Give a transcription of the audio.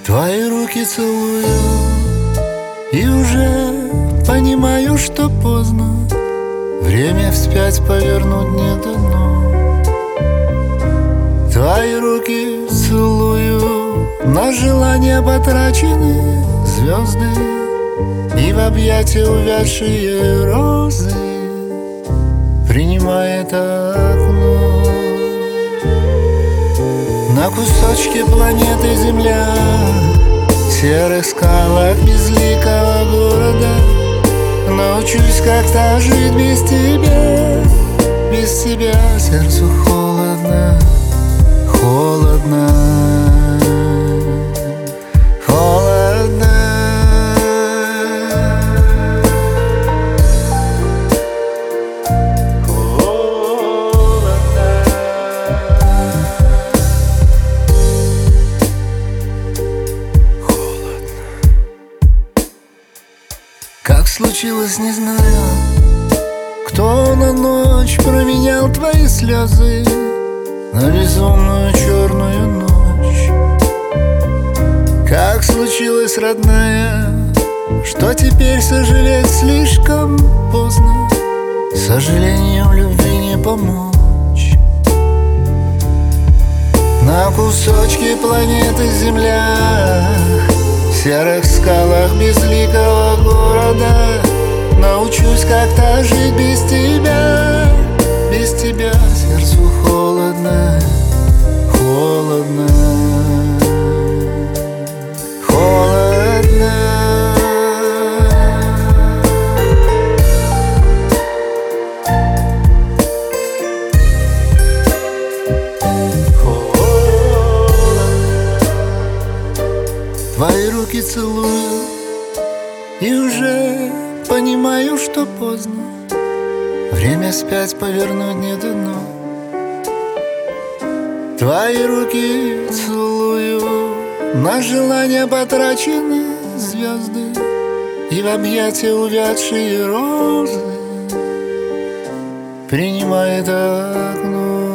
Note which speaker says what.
Speaker 1: Твои руки целую, и уже понимаю, что поздно. Время вспять повернуть не дано. Твои руки целую, на желание потрачены звезды, и в объятия увядшие розы. Принимай это окно. На кусочке планеты Земля, в серых скалах безликого города, научусь как-то жить без тебя. Без тебя сердцу холодно, холодно, холодно. Как случилось, не знаю, кто на ночь променял твои слезы на безумную черную ночь. Как случилось, родная, что теперь сожалеть слишком поздно. Сожалением любви не помочь. На кусочке планеты Земля, в серых скалах безликого города, научусь как-то жить без тебя. Без тебя сердцу холодно, холодно, холодно. Твои руки целую, и уже понимаю, что поздно. Время вспять повернуть не дано. Твои руки целую, на желание потрачены звезды, и в объятия увядшие розы. Принимай это окно.